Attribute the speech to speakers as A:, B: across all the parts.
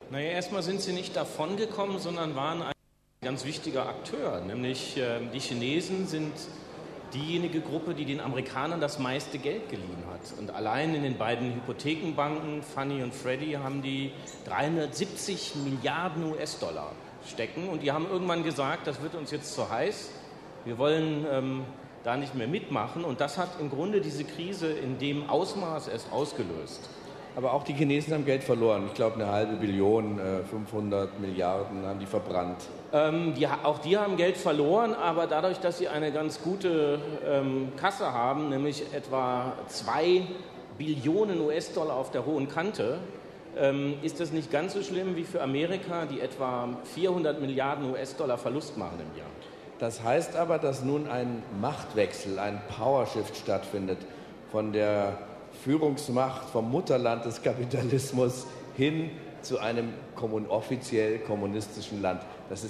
A: Naja, erstmal sind sie nicht davongekommen, sondern waren ein ganz wichtiger Akteur. Nämlich die Chinesen sind diejenige Gruppe, die den Amerikanern das meiste Geld geliehen hat. Und allein in den beiden Hypothekenbanken, Fannie und Freddie, haben die 370 Milliarden US-Dollar stecken. Und die haben irgendwann gesagt, das wird uns jetzt zu heiß. Wir wollen da nicht mehr mitmachen. Und das hat im Grunde diese Krise in dem Ausmaß erst ausgelöst.
B: Aber auch die Chinesen haben Geld verloren. Ich glaube, 500 Billion, 500 Milliarden haben die verbrannt.
A: Auch die haben Geld verloren, aber dadurch, dass sie eine ganz gute Kasse haben, nämlich etwa 2 Billionen US-Dollar auf der hohen Kante, ist das nicht ganz so schlimm wie für Amerika, die etwa 400 Milliarden US-Dollar Verlust machen im Jahr.
B: Das heißt aber, dass nun ein Machtwechsel, ein Powershift stattfindet von der Führungsmacht vom Mutterland des Kapitalismus hin zu einem offiziell kommunistischen Land.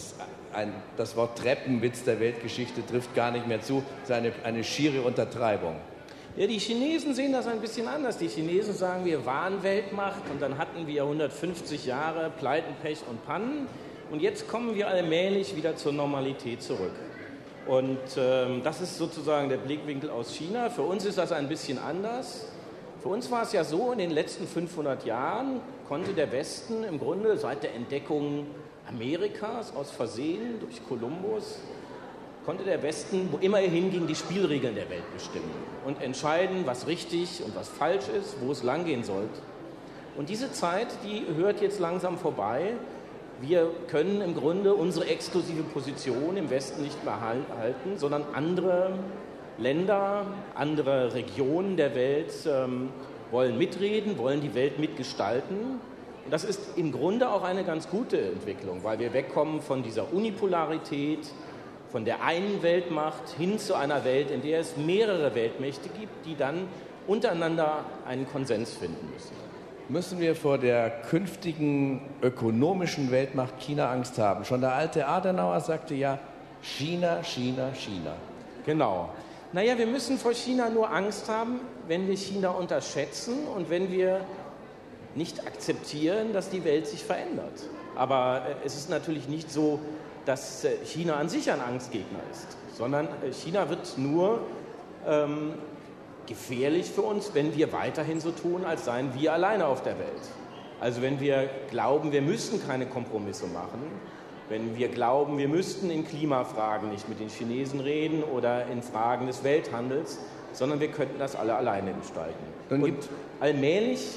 B: Das Wort Treppenwitz der Weltgeschichte trifft gar nicht mehr zu. Das ist eine schiere Untertreibung.
A: Ja, die Chinesen sehen das ein bisschen anders. Die Chinesen sagen, wir waren Weltmacht und dann hatten wir 150 Jahre Pleiten, Pech und Pannen und jetzt kommen wir allmählich wieder zur Normalität zurück. Und das ist sozusagen der Blickwinkel aus China. Für uns ist das ein bisschen anders. Für uns war es ja so, in den letzten 500 Jahren konnte der Westen im Grunde seit der Entdeckung Amerikas aus Versehen durch Kolumbus, konnte der Westen, wo immer er hinging, die Spielregeln der Welt bestimmen und entscheiden, was richtig und was falsch ist, wo es langgehen sollte. Und diese Zeit, die hört jetzt langsam vorbei. Wir können im Grunde unsere exklusive Position im Westen nicht mehr halten, sondern andere Länder, andere Regionen der Welt wollen mitreden, wollen die Welt mitgestalten. Und das ist im Grunde auch eine ganz gute Entwicklung, weil wir wegkommen von dieser Unipolarität, von der einen Weltmacht hin zu einer Welt, in der es mehrere Weltmächte gibt, die dann untereinander einen Konsens finden müssen.
B: Müssen wir vor der künftigen ökonomischen Weltmacht China Angst haben? Schon der alte Adenauer sagte ja, China, China, China.
A: Genau. Naja, wir müssen vor China nur Angst haben, wenn wir China unterschätzen und wenn wir nicht akzeptieren, dass die Welt sich verändert. Aber es ist natürlich nicht so, dass China an sich ein Angstgegner ist, sondern China wird nur gefährlich für uns, wenn wir weiterhin so tun, als seien wir alleine auf der Welt. Also wenn wir glauben, wir müssen keine Kompromisse machen, wenn wir glauben, wir müssten in Klimafragen nicht mit den Chinesen reden oder in Fragen des Welthandels, sondern wir könnten das alle alleine gestalten. Und allmählich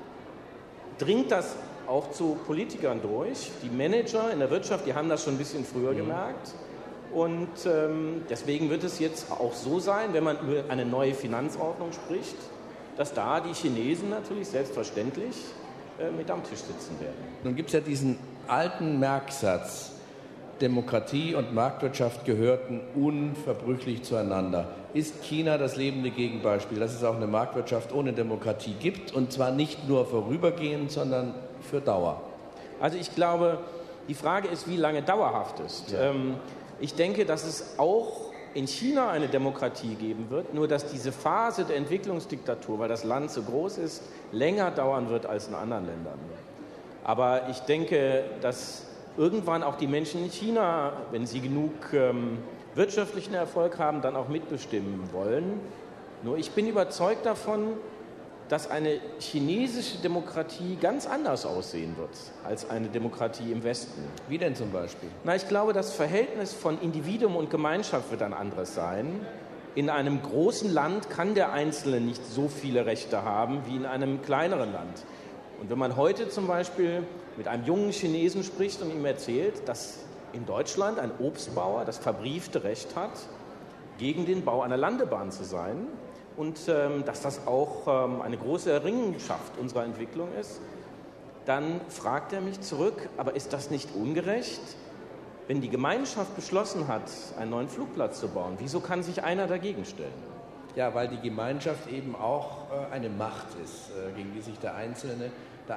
A: dringt das auch zu Politikern durch. Die Manager in der Wirtschaft, die haben das schon ein bisschen früher gemerkt. Und deswegen wird es jetzt auch so sein, wenn man über eine neue Finanzordnung spricht, dass da die Chinesen natürlich selbstverständlich mit am Tisch sitzen werden.
B: Nun gibt es ja diesen alten Merksatz, Demokratie und Marktwirtschaft gehörten unverbrüchlich zueinander. Ist China das lebende Gegenbeispiel, dass es auch eine Marktwirtschaft ohne Demokratie gibt und zwar nicht nur vorübergehend, sondern für Dauer?
A: Also ich glaube, die Frage ist, wie lange dauerhaft ist. Ja. Ich denke, dass es auch in China eine Demokratie geben wird, nur dass diese Phase der Entwicklungsdiktatur, weil das Land so groß ist, länger dauern wird als in anderen Ländern. Aber ich denke, dass irgendwann auch die Menschen in China, wenn sie genug wirtschaftlichen Erfolg haben, dann auch mitbestimmen wollen. Nur ich bin überzeugt davon, dass eine chinesische Demokratie ganz anders aussehen wird als eine Demokratie im Westen.
B: Wie denn zum Beispiel?
A: Na, ich glaube, das Verhältnis von Individuum und Gemeinschaft wird ein anderes sein. In einem großen Land kann der Einzelne nicht so viele Rechte haben wie in einem kleineren Land. Und wenn man heute zum Beispiel mit einem jungen Chinesen spricht und ihm erzählt, dass in Deutschland ein Obstbauer das verbriefte Recht hat, gegen den Bau einer Landebahn zu sein und dass das auch eine große Errungenschaft unserer Entwicklung ist, dann fragt er mich zurück, aber ist das nicht ungerecht? Wenn die Gemeinschaft beschlossen hat, einen neuen Flugplatz zu bauen, wieso kann sich einer dagegen stellen?
B: Ja, weil die Gemeinschaft eben auch eine Macht ist, gegen die sich der Einzelne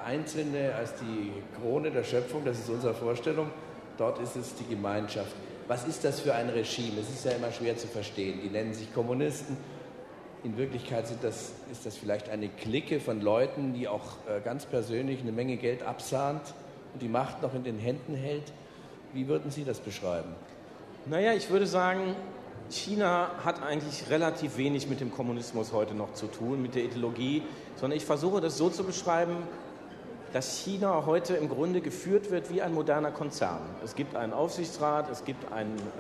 B: als die Krone der Schöpfung, das ist unsere Vorstellung, dort ist es die Gemeinschaft. Was ist das für ein Regime? Es ist ja immer schwer zu verstehen. Die nennen sich Kommunisten. In Wirklichkeit ist das vielleicht eine Clique von Leuten, die auch ganz persönlich eine Menge Geld absahnt und die Macht noch in den Händen hält. Wie würden Sie das beschreiben?
A: Naja, ich würde sagen, China hat eigentlich relativ wenig mit dem Kommunismus heute noch zu tun, mit der Ideologie, sondern ich versuche das so zu beschreiben, dass China heute im Grunde geführt wird wie ein moderner Konzern. Es gibt einen Aufsichtsrat, es gibt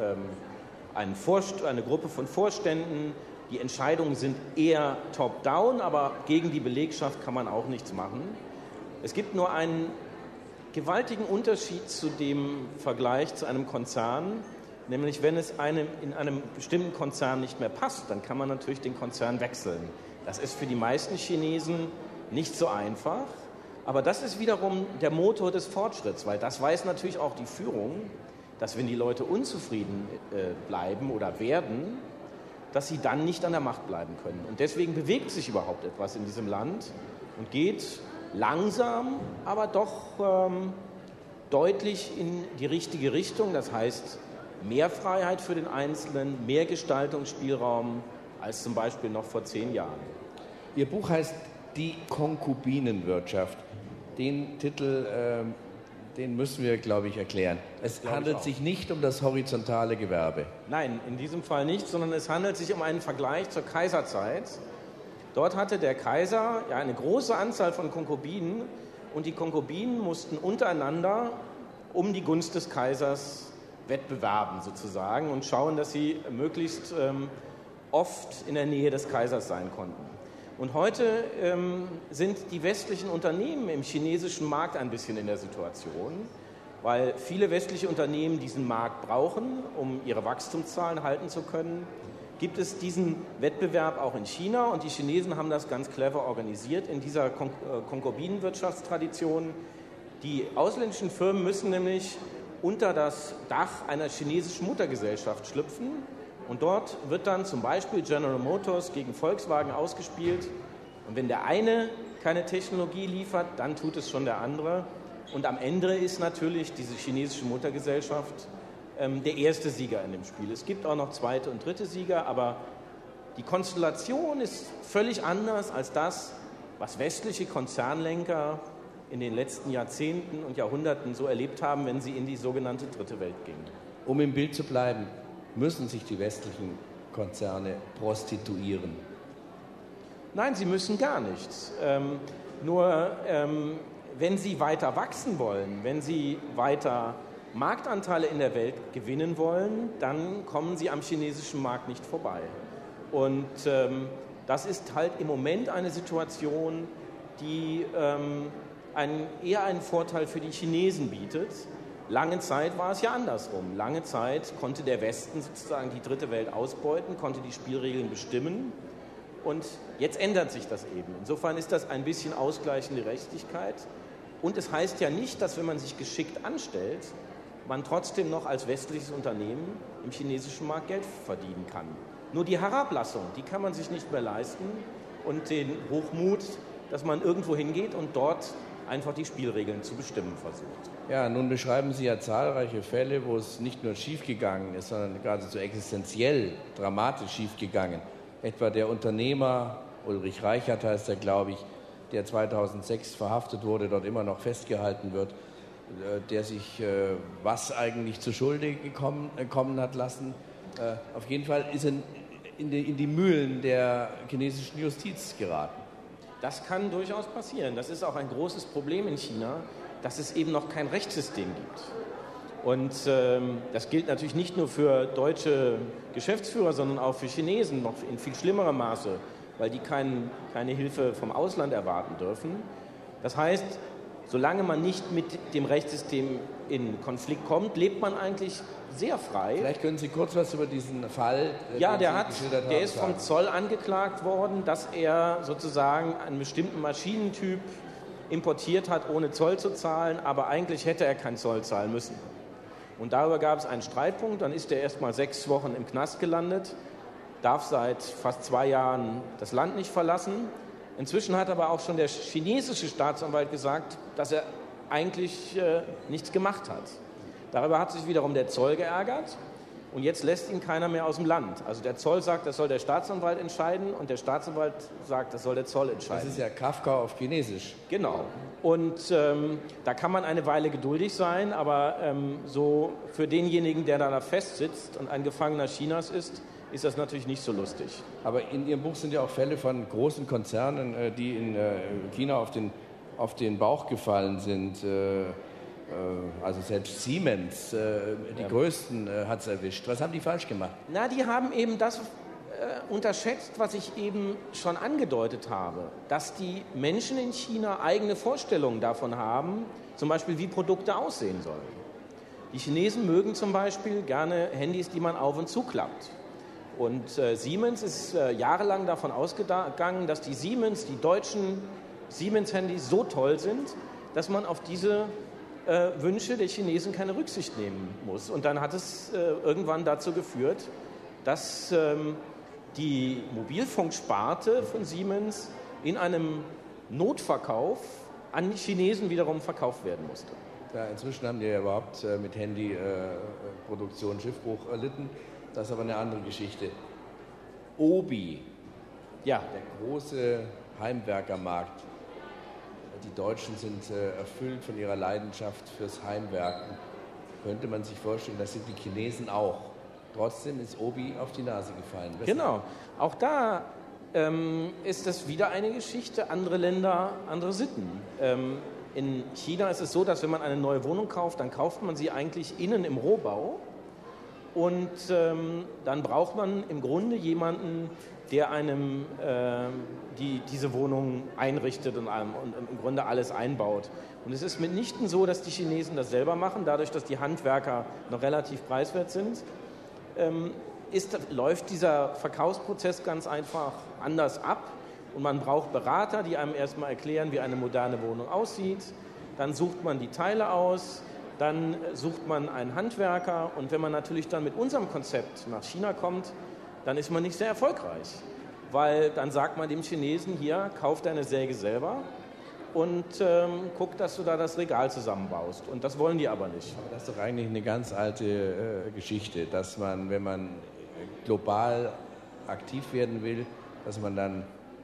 A: eine Gruppe von Vorständen, die Entscheidungen sind eher top-down, aber gegen die Belegschaft kann man auch nichts machen. Es gibt nur einen gewaltigen Unterschied zu dem Vergleich zu einem Konzern, nämlich wenn es in einem bestimmten Konzern nicht mehr passt, dann kann man natürlich den Konzern wechseln. Das ist für die meisten Chinesen nicht so einfach, aber das ist wiederum der Motor des Fortschritts, weil das weiß natürlich auch die Führung, dass wenn die Leute unzufrieden bleiben oder werden, dass sie dann nicht an der Macht bleiben können. Und deswegen bewegt sich überhaupt etwas in diesem Land und geht langsam, aber doch deutlich in die richtige Richtung. Das heißt, mehr Freiheit für den Einzelnen, mehr Gestaltungsspielraum als zum Beispiel noch vor 10 Jahren.
B: Ihr Buch heißt Die Konkubinenwirtschaft. Den Titel, den müssen wir, glaube ich, erklären. Es handelt sich nicht um das horizontale Gewerbe.
A: Nein, in diesem Fall nicht, sondern es handelt sich um einen Vergleich zur Kaiserzeit. Dort hatte der Kaiser ja eine große Anzahl von Konkubinen und die Konkubinen mussten untereinander um die Gunst des Kaisers wettbewerben sozusagen und schauen, dass sie möglichst oft in der Nähe des Kaisers sein konnten. Und heute sind die westlichen Unternehmen im chinesischen Markt ein bisschen in der Situation, weil viele westliche Unternehmen diesen Markt brauchen, um ihre Wachstumszahlen halten zu können. Gibt es diesen Wettbewerb auch in China und die Chinesen haben das ganz clever organisiert in dieser Konkubinenwirtschaftstradition. Die ausländischen Firmen müssen nämlich unter das Dach einer chinesischen Muttergesellschaft schlüpfen und dort wird dann zum Beispiel General Motors gegen Volkswagen ausgespielt und wenn der eine keine Technologie liefert, dann tut es schon der andere und am Ende ist natürlich diese chinesische Muttergesellschaft der erste Sieger in dem Spiel. Es gibt auch noch zweite und dritte Sieger, aber die Konstellation ist völlig anders als das, was westliche Konzernlenker in den letzten Jahrzehnten und Jahrhunderten so erlebt haben, wenn sie in die sogenannte Dritte Welt gingen.
B: Um im Bild zu bleiben, müssen sich die westlichen Konzerne prostituieren?
A: Nein, sie müssen gar nichts. Wenn sie weiter wachsen wollen, wenn sie weiter Marktanteile in der Welt gewinnen wollen, dann kommen sie am chinesischen Markt nicht vorbei. Und das ist halt im Moment eine Situation, die eher einen Vorteil für die Chinesen bietet. Lange Zeit war es ja andersrum. Lange Zeit konnte der Westen sozusagen die dritte Welt ausbeuten, konnte die Spielregeln bestimmen. Und jetzt ändert sich das eben. Insofern ist das ein bisschen ausgleichende Gerechtigkeit. Und es heißt ja nicht, dass wenn man sich geschickt anstellt, man trotzdem noch als westliches Unternehmen im chinesischen Markt Geld verdienen kann. Nur die Herablassung, die kann man sich nicht mehr leisten und den Hochmut, dass man irgendwo hingeht und dort einfach die Spielregeln zu bestimmen versucht.
B: Ja, nun beschreiben Sie ja zahlreiche Fälle, wo es nicht nur schiefgegangen ist, sondern geradezu existenziell dramatisch schiefgegangen. Etwa der Unternehmer, Ulrich Reichert heißt er, glaube ich, der 2006 verhaftet wurde, dort immer noch festgehalten wird, der sich was eigentlich zu Schulde kommen hat lassen. Auf jeden Fall ist er in die Mühlen der chinesischen Justiz geraten.
A: Das kann durchaus passieren. Das ist auch ein großes Problem in China, dass es eben noch kein Rechtssystem gibt. Und das gilt natürlich nicht nur für deutsche Geschäftsführer, sondern auch für Chinesen noch in viel schlimmerem Maße, weil die keine Hilfe vom Ausland erwarten dürfen. Das heißt, solange man nicht mit dem Rechtssystem in Konflikt kommt, lebt man eigentlich sehr frei.
B: Vielleicht können Sie kurz was über diesen Fall
A: der ist vom Zoll angeklagt worden, dass er sozusagen einen bestimmten Maschinentyp importiert hat, ohne Zoll zu zahlen, aber eigentlich hätte er keinen Zoll zahlen müssen. Und darüber gab es einen Streitpunkt, dann ist er erst mal 6 Wochen im Knast gelandet, darf seit fast 2 Jahren das Land nicht verlassen. Inzwischen hat aber auch schon der chinesische Staatsanwalt gesagt, dass er eigentlich nichts gemacht hat. Darüber hat sich wiederum der Zoll geärgert Und jetzt lässt ihn keiner mehr aus dem Land. Also der Zoll sagt, das soll der Staatsanwalt entscheiden und der Staatsanwalt sagt, das soll der Zoll entscheiden.
B: Das ist ja Kafka auf Chinesisch.
A: Genau. Und da kann man eine Weile geduldig sein, aber so für denjenigen, der da festsitzt und ein Gefangener Chinas ist das natürlich nicht so lustig.
B: Aber in Ihrem Buch sind ja auch Fälle von großen Konzernen, die in China auf den Bauch gefallen sind. Also selbst Siemens, die größten, hat es erwischt. Was haben die falsch gemacht?
A: Na, die haben eben das unterschätzt, was ich eben schon angedeutet habe, dass die Menschen in China eigene Vorstellungen davon haben, zum Beispiel wie Produkte aussehen sollen. Die Chinesen mögen zum Beispiel gerne Handys, die man auf und zuklappt. Und Siemens ist jahrelang davon ausgegangen, dass die deutschen Siemens-Handys so toll sind, dass man auf diese Wünsche der Chinesen keine Rücksicht nehmen muss. Und dann hat es irgendwann dazu geführt, dass die Mobilfunksparte von Siemens in einem Notverkauf an die Chinesen wiederum verkauft werden musste.
B: Ja, inzwischen haben die ja überhaupt mit Handyproduktion Schiffbruch erlitten. Das ist aber eine andere Geschichte. Obi,
A: ja,
B: der große Heimwerkermarkt. Die Deutschen sind erfüllt von ihrer Leidenschaft fürs Heimwerken. Könnte man sich vorstellen, das sind die Chinesen auch. Trotzdem ist Obi auf die Nase gefallen. Weshalb?
A: Genau. Auch da ist es wieder eine Geschichte, andere Länder, andere Sitten. In China ist es so, dass wenn man eine neue Wohnung kauft, dann kauft man sie eigentlich innen im Rohbau. Und dann braucht man im Grunde jemanden, der einem diese Wohnung einrichtet und im Grunde alles einbaut. Und es ist mitnichten so, dass die Chinesen das selber machen, dadurch, dass die Handwerker noch relativ preiswert sind. Läuft dieser Verkaufsprozess ganz einfach anders ab. Und man braucht Berater, die einem erstmal erklären, wie eine moderne Wohnung aussieht. Dann sucht man die Teile aus. Dann sucht man einen Handwerker und wenn man natürlich dann mit unserem Konzept nach China kommt, dann ist man nicht sehr erfolgreich, weil dann sagt man dem Chinesen, hier, kauf deine Säge selber und guck, dass du da das Regal zusammenbaust. Und das wollen die aber nicht.
B: Aber das ist doch eigentlich eine ganz alte Geschichte, dass man, wenn man global aktiv werden will, dass man dann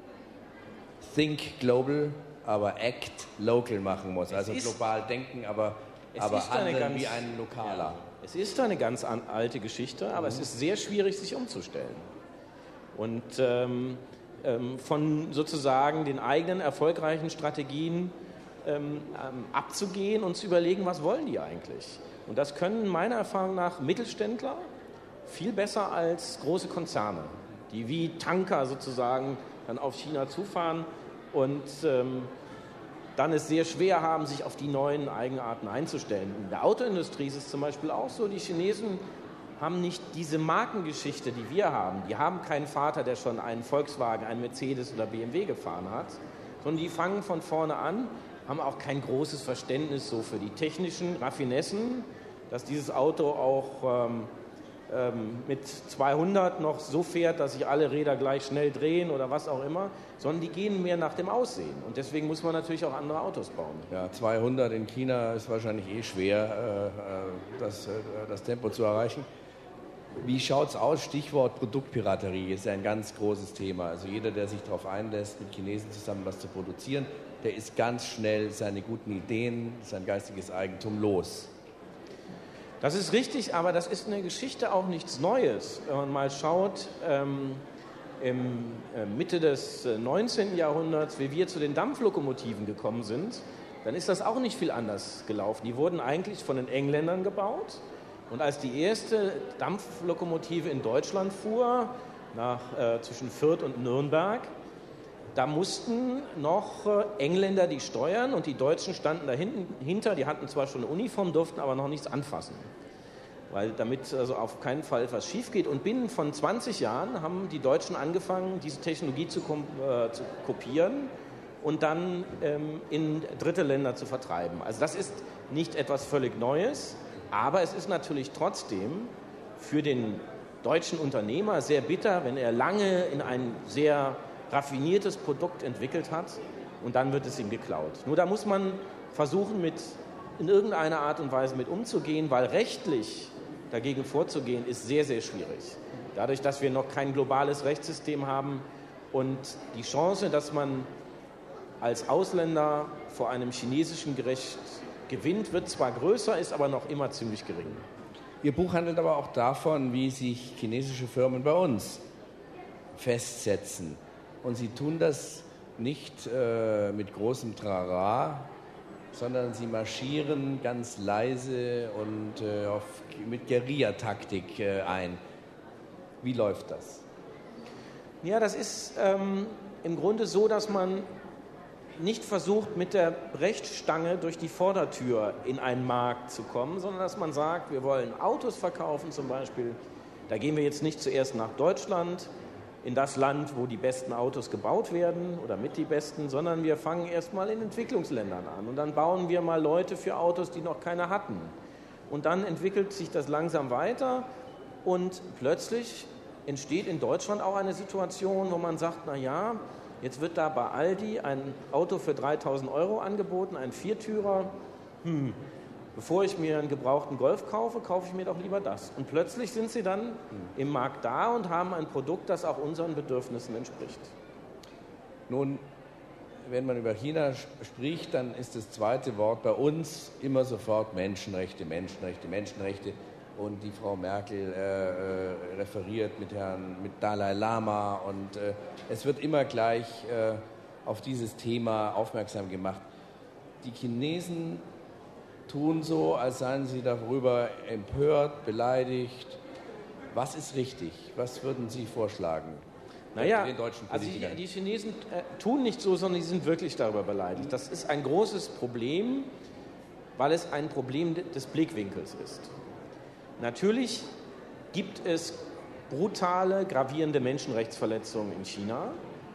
B: think global, aber act local machen muss. Also global denken, aber handeln wie ein Lokaler.
A: Ja, es ist eine ganz alte Geschichte, aber es ist sehr schwierig, sich umzustellen. Und von sozusagen den eigenen erfolgreichen Strategien abzugehen und zu überlegen, was wollen die eigentlich? Und das können meiner Erfahrung nach Mittelständler viel besser als große Konzerne, die wie Tanker sozusagen dann auf China zufahren und dann es sehr schwer haben, sich auf die neuen Eigenarten einzustellen. In der Autoindustrie ist es zum Beispiel auch so, die Chinesen haben nicht diese Markengeschichte, die wir haben. Die haben keinen Vater, der schon einen Volkswagen, einen Mercedes oder BMW gefahren hat, sondern die fangen von vorne an, haben auch kein großes Verständnis so für die technischen Raffinessen, dass dieses Auto auch mit 200 noch so fährt, dass sich alle Räder gleich schnell drehen oder was auch immer, sondern die gehen mehr nach dem Aussehen. Und deswegen muss man natürlich auch andere Autos bauen.
B: Ja, 200 in China ist wahrscheinlich schwer, das Tempo zu erreichen. Wie schaut es aus? Stichwort Produktpiraterie ist ja ein ganz großes Thema. Also jeder, der sich darauf einlässt, mit Chinesen zusammen was zu produzieren, der ist ganz schnell seine guten Ideen, sein geistiges Eigentum los.
A: Das ist richtig, aber das ist in der Geschichte auch nichts Neues. Wenn man mal schaut, Mitte des 19. Jahrhunderts, wie wir zu den Dampflokomotiven gekommen sind, dann ist das auch nicht viel anders gelaufen. Die wurden eigentlich von den Engländern gebaut. Und als die erste Dampflokomotive in Deutschland fuhr, zwischen Fürth und Nürnberg, da mussten noch Engländer die steuern und die Deutschen standen dahinter. Die hatten zwar schon eine Uniform, durften aber noch nichts anfassen, weil damit also auf keinen Fall etwas schief geht. Und binnen von 20 Jahren haben die Deutschen angefangen, diese Technologie zu kopieren und dann in dritte Länder zu vertreiben. Also das ist nicht etwas völlig Neues, aber es ist natürlich trotzdem für den deutschen Unternehmer sehr bitter, wenn er lange in ein sehr raffiniertes Produkt entwickelt hat und dann wird es ihm geklaut. Nur da muss man versuchen, in irgendeiner Art und Weise mit umzugehen, weil rechtlich dagegen vorzugehen, ist sehr, sehr schwierig. Dadurch, dass wir noch kein globales Rechtssystem haben und die Chance, dass man als Ausländer vor einem chinesischen Gericht gewinnt, wird zwar größer, ist aber noch immer ziemlich gering.
B: Ihr Buch handelt aber auch davon, wie sich chinesische Firmen bei uns festsetzen. Und sie tun das nicht mit großem Trara, sondern sie marschieren ganz leise und mit Guerillataktik ein. Wie läuft das?
A: Ja, das ist im Grunde so, dass man nicht versucht, mit der Brechstange durch die Vordertür in einen Markt zu kommen, sondern dass man sagt, wir wollen Autos verkaufen zum Beispiel. Da gehen wir jetzt nicht zuerst nach Deutschland, in das Land, wo die besten Autos gebaut werden oder mit die besten, sondern wir fangen erstmal in Entwicklungsländern an. Und dann bauen wir mal Leute für Autos, die noch keine hatten. Und dann entwickelt sich das langsam weiter und plötzlich entsteht in Deutschland auch eine Situation, wo man sagt, na ja, jetzt wird da bei Aldi ein Auto für 3.000 € angeboten, ein Viertürer. Bevor ich mir einen gebrauchten Golf kaufe, kaufe ich mir doch lieber das. Und plötzlich sind sie dann im Markt da und haben ein Produkt, das auch unseren Bedürfnissen entspricht.
B: Nun, wenn man über China spricht, dann ist das zweite Wort bei uns immer sofort Menschenrechte, Menschenrechte, Menschenrechte. Und die Frau Merkel referiert mit Dalai Lama und es wird immer gleich auf dieses Thema aufmerksam gemacht. Die Chinesen tun so, als seien sie darüber empört, beleidigt. Was ist richtig? Was würden Sie vorschlagen?
A: Naja,
B: den deutschen Politikern?
A: also die Chinesen tun nicht so, sondern sie sind wirklich darüber beleidigt. Das ist ein großes Problem, weil es ein Problem des Blickwinkels ist. Natürlich gibt es brutale, gravierende Menschenrechtsverletzungen in China.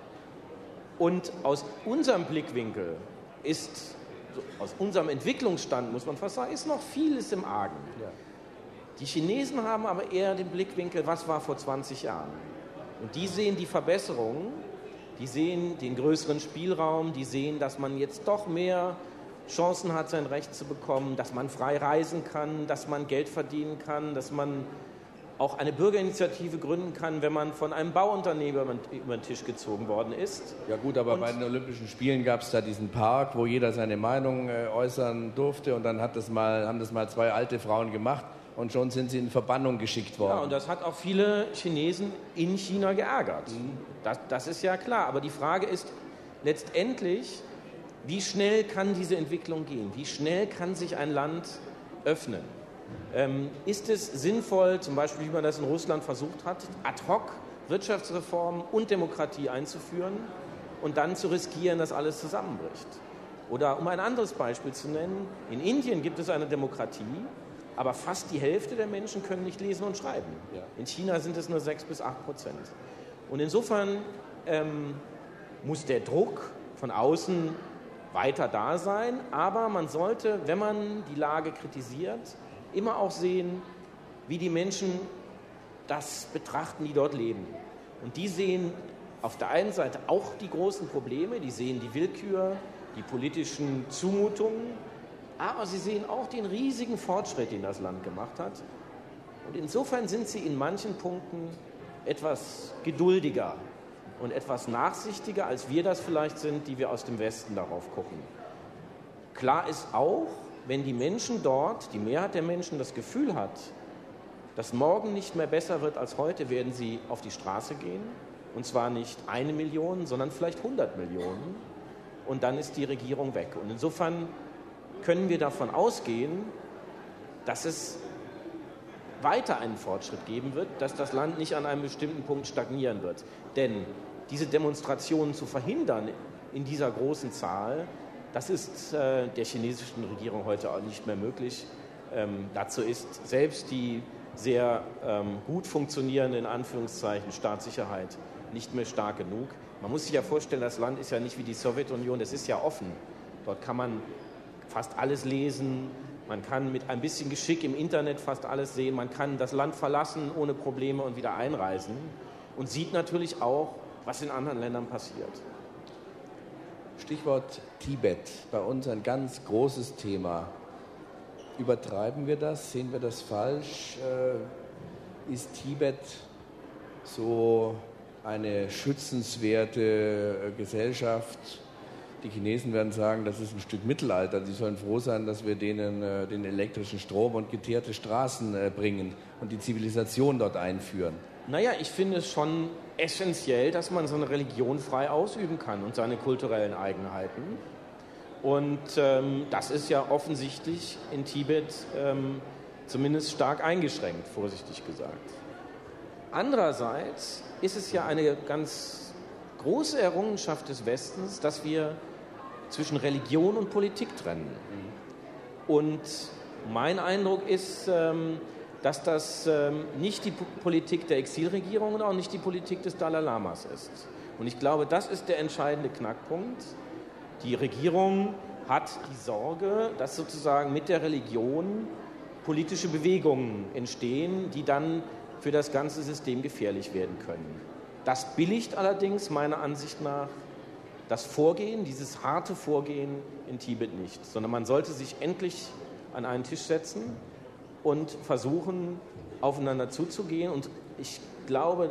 A: Und aus unserem Blickwinkel ist, aus unserem Entwicklungsstand, muss man fast sagen, ist noch vieles im Argen.
B: Ja.
A: Die Chinesen haben aber eher den Blickwinkel, was war vor 20 Jahren? Und die sehen die Verbesserungen, die sehen den größeren Spielraum, die sehen, dass man jetzt doch mehr Chancen hat, sein Recht zu bekommen, dass man frei reisen kann, dass man Geld verdienen kann, dass man auch eine Bürgerinitiative gründen kann, wenn man von einem Bauunternehmer über den Tisch gezogen worden ist.
B: Ja gut, aber bei den Olympischen Spielen gab es da diesen Park, wo jeder seine Meinung äußern durfte und dann haben das mal zwei alte Frauen gemacht und schon sind sie in Verbannung geschickt worden.
A: Ja, und das hat auch viele Chinesen in China geärgert. Das ist ja klar. Aber die Frage ist letztendlich, wie schnell kann diese Entwicklung gehen? Wie schnell kann sich ein Land öffnen? Ist es sinnvoll, zum Beispiel wie man das in Russland versucht hat, ad hoc Wirtschaftsreformen und Demokratie einzuführen und dann zu riskieren, dass alles zusammenbricht? Oder um ein anderes Beispiel zu nennen, in Indien gibt es eine Demokratie, aber fast die Hälfte der Menschen können nicht lesen und schreiben. Ja. In China sind es nur 6 bis 8%. Und insofern muss der Druck von außen weiter da sein, aber man sollte, wenn man die Lage kritisiert, immer auch sehen, wie die Menschen das betrachten, die dort leben. Und die sehen auf der einen Seite auch die großen Probleme, die sehen die Willkür, die politischen Zumutungen, aber sie sehen auch den riesigen Fortschritt, den das Land gemacht hat. Und insofern sind sie in manchen Punkten etwas geduldiger und etwas nachsichtiger, als wir das vielleicht sind, die wir aus dem Westen darauf gucken. Klar ist auch, wenn die Menschen dort, die Mehrheit der Menschen das Gefühl hat, dass morgen nicht mehr besser wird als heute, werden sie auf die Straße gehen. Und zwar nicht 1 Million, sondern vielleicht 100 Millionen. Und dann ist die Regierung weg. Und insofern können wir davon ausgehen, dass es weiter einen Fortschritt geben wird, dass das Land nicht an einem bestimmten Punkt stagnieren wird. Denn diese Demonstrationen zu verhindern in dieser großen Zahl, das ist der chinesischen Regierung heute auch nicht mehr möglich. Dazu ist selbst die sehr gut funktionierende, in Anführungszeichen, Staatssicherheit nicht mehr stark genug. Man muss sich ja vorstellen, das Land ist ja nicht wie die Sowjetunion, es ist ja offen. Dort kann man fast alles lesen, man kann mit ein bisschen Geschick im Internet fast alles sehen, man kann das Land verlassen ohne Probleme und wieder einreisen und sieht natürlich auch, was in anderen Ländern passiert.
B: Stichwort Tibet, bei uns ein ganz großes Thema. übertreiben wir das? Sehen wir das falsch? Ist Tibet so eine schützenswerte Gesellschaft? Die Chinesen werden sagen, das ist ein Stück Mittelalter. Sie sollen froh sein, dass wir denen den elektrischen Strom und geteerte Straßen bringen und die Zivilisation dort einführen.
A: Naja, ich finde es schon essentiell, dass man seine Religion frei ausüben kann und seine kulturellen Eigenheiten. Und das ist ja offensichtlich in Tibet zumindest stark eingeschränkt, vorsichtig gesagt. Andererseits ist es ja eine ganz große Errungenschaft des Westens, dass wir zwischen Religion und Politik trennen. Und mein Eindruck ist, dass das nicht die Politik der Exilregierung und auch nicht die Politik des Dalai Lamas ist. Und ich glaube, das ist der entscheidende Knackpunkt. Die Regierung hat die Sorge, dass sozusagen mit der Religion politische Bewegungen entstehen, die dann für das ganze System gefährlich werden können. Das billigt allerdings meiner Ansicht nach das Vorgehen, dieses harte Vorgehen in Tibet nicht, sondern man sollte sich endlich an einen Tisch setzen und versuchen, aufeinander zuzugehen. Und ich glaube,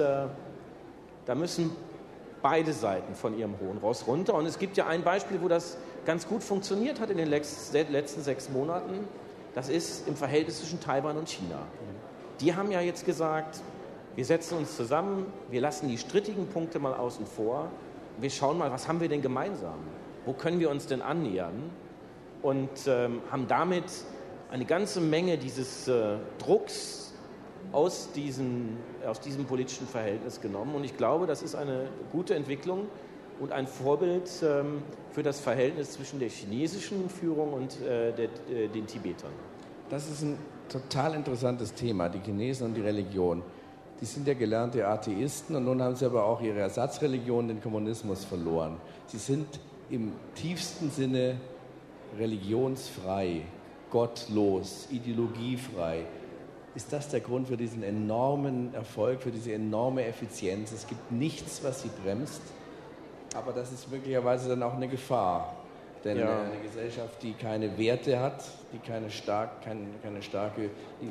A: da müssen beide Seiten von ihrem hohen Ross runter. Und es gibt ja ein Beispiel, wo das ganz gut funktioniert hat in den letzten 6 Monaten. Das ist im Verhältnis zwischen Taiwan und China. Die haben ja jetzt gesagt, wir setzen uns zusammen, wir lassen die strittigen Punkte mal außen vor. Wir schauen mal, was haben wir denn gemeinsam? Wo können wir uns denn annähern? Und haben damit eine ganze Menge dieses Drucks aus diesem politischen Verhältnis genommen. Und ich glaube, das ist eine gute Entwicklung und ein Vorbild für das Verhältnis zwischen der chinesischen Führung und den Tibetern.
B: Das ist ein total interessantes Thema, die Chinesen und die Religion. Die sind ja gelernte Atheisten und nun haben sie aber auch ihre Ersatzreligion, den Kommunismus, verloren. Sie sind im tiefsten Sinne religionsfrei, gottlos, ideologiefrei. Ist das der Grund für diesen enormen Erfolg, für diese enorme Effizienz? Es gibt nichts, was sie bremst, aber das ist möglicherweise dann auch eine Gefahr. Denn eine Gesellschaft, die keine Werte hat, die keine starke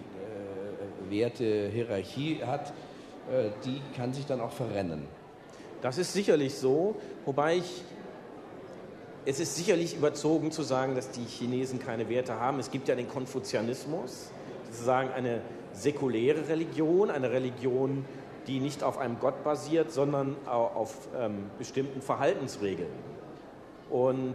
B: Wertehierarchie hat, die kann sich dann auch verrennen.
A: Das ist sicherlich so, wobei es ist sicherlich überzogen zu sagen, dass die Chinesen keine Werte haben. Es gibt ja den Konfuzianismus, sozusagen eine säkuläre Religion, eine Religion, die nicht auf einem Gott basiert, sondern auf bestimmten Verhaltensregeln. Und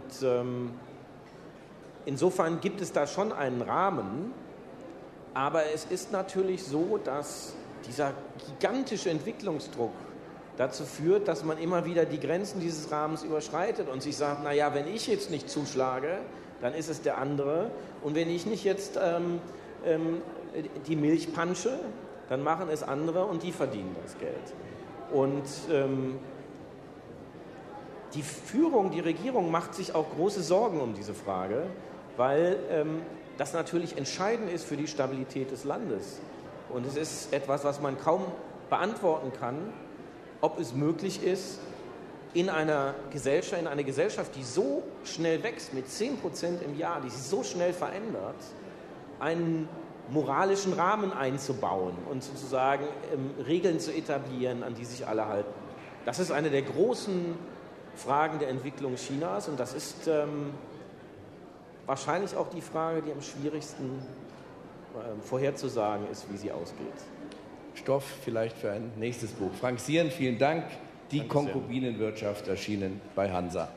A: insofern gibt es da schon einen Rahmen, aber es ist natürlich so, dass dieser gigantische Entwicklungsdruck dazu führt, dass man immer wieder die Grenzen dieses Rahmens überschreitet und sich sagt, naja, wenn ich jetzt nicht zuschlage, dann ist es der andere. Und wenn ich nicht jetzt die Milch pansche, dann machen es andere und die verdienen das Geld. Und die Führung, die Regierung macht sich auch große Sorgen um diese Frage, weil das natürlich entscheidend ist für die Stabilität des Landes. Und es ist etwas, was man kaum beantworten kann, ob es möglich ist, in eine Gesellschaft, die so schnell wächst, mit 10% im Jahr, die sich so schnell verändert, einen moralischen Rahmen einzubauen und sozusagen Regeln zu etablieren, an die sich alle halten. Das ist eine der großen Fragen der Entwicklung Chinas und das ist wahrscheinlich auch die Frage, die am schwierigsten vorherzusagen ist, wie sie ausgeht.
B: Stoff vielleicht für ein nächstes Buch. Frank Sieren, vielen Dank. Die
A: Danke
B: Konkubinenwirtschaft erschienen bei Hansa.